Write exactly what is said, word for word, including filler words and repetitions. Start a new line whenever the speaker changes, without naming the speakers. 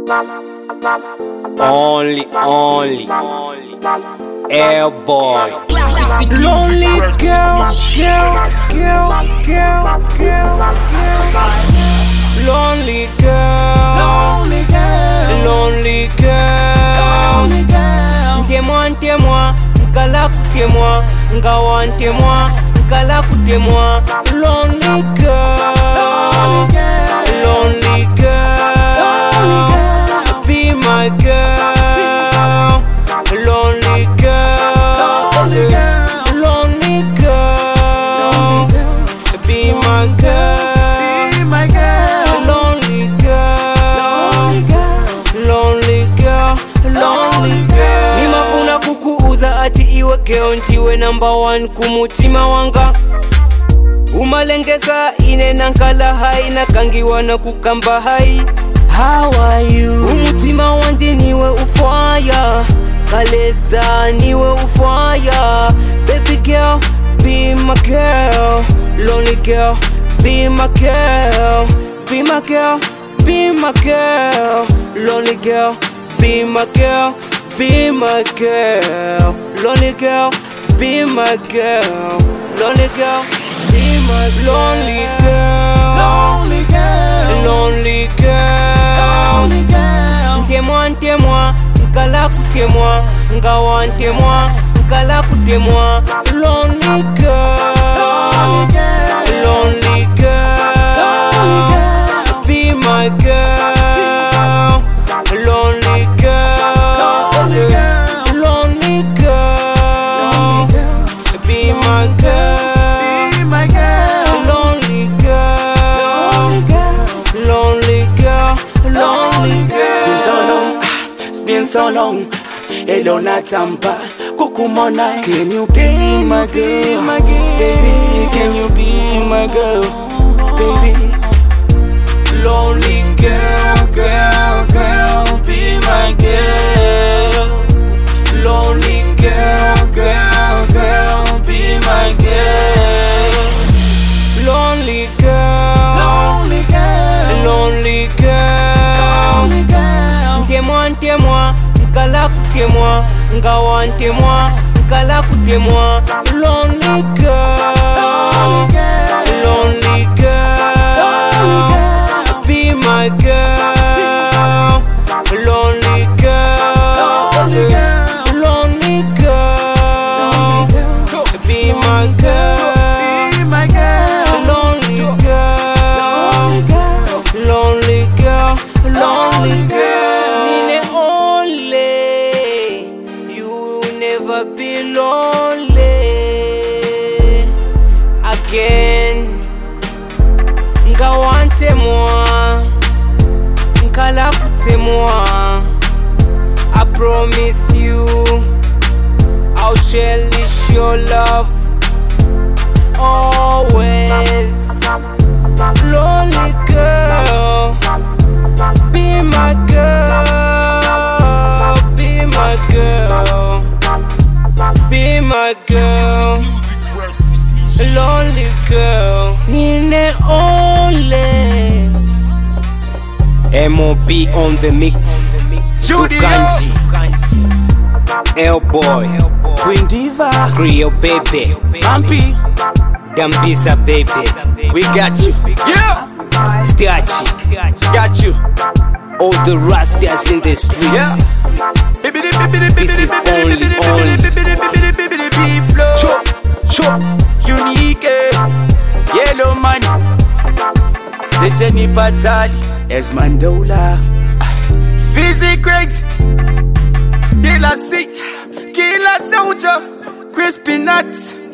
Only, only, Air Boy. Lonely girl, girl, girl, girl, girl, girl. Lonely girl, lonely girl, lonely girl. Ntez-moi, ntez-moi, nkala kutez-moi, ngawa ntez-moi, nkala kutez-moi. Lonely girl, lonely girl, be my girl. Lonely girl, lonely girl, be my girl, lonely girl, lonely girl, lonely girl. Nimafuna kukuuza ati iwe keo ntiwe number one kumutima wanga. Umalengeza ine nankala hai nakangiwa na kukamba hai. How are you? Umutima wandi niwe ufaya, kaleza niwe ufaya. Baby girl, be my girl. Lonely girl, be my girl. Be my girl, be my girl. Lonely girl, be my girl. Be my girl. Lonely girl, be my girl. Lonely girl, be my girl. Lonely girl, lonely girl, lonely girl. Ntez-moi, ntez-moi, nkala kutez-moi, ngawa ntez-moi, nkala kutez-moi. Lonely girl, lonely girl, be my girl. Lonely girl, lonely girl, be my girl. Lonely girl, lonely girl, lonely girl.
It's been so long, hello na Tampa, kukumona. Can you be my girl, baby? Can you be my girl, baby?
Lonely girl, girl, girl, be my girl. Lonely girl, girl, girl, be my girl. Lonely girl, lonely girl, lonely girl. Ntez-moi, ntez-moi, nkala kutez-moi, ngawa ntez-moi, nkala kutez-moi. Lonely girl, lonely girl, be my girl. Lonely girl, lonely girl, be my girl. Lonely girl, lonely girl, lonely girl. Nine only, you will never be lonely again. Ngawa ntez-moi, nkala kutez-moi. I promise you, I'll cherish your love always. Lonely girl, be my girl, be my girl, be my girl. Lonely girl, nine only. M O B on the mix. Sukanji, Air Boy,
Queen Diva,
Creole baby,
Bumpy,
Dambisa baby. We got you,
yeah,
Stachy,
got you,
all the rastas in the streets.
yeah.
This is only, only
flow, chop, chop, unique, yellow money. Dejeni Patali, as Mandola, Fizzy Craigs, Killer C, Killer Soldier, Crispy Nuts.